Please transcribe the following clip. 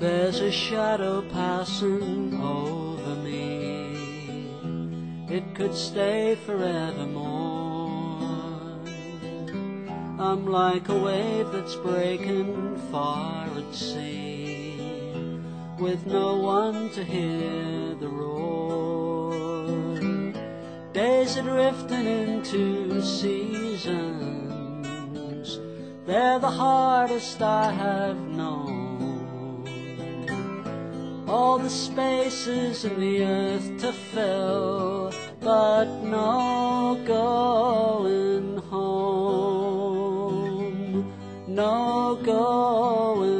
There's a shadow passing over me. It could stay forevermore. I'm like a wave that's breaking far at sea, with no one to hear the roar. Days are drifting into seasons. They're the hardest I have known. All the spaces in the earth to fill, but no going home, no going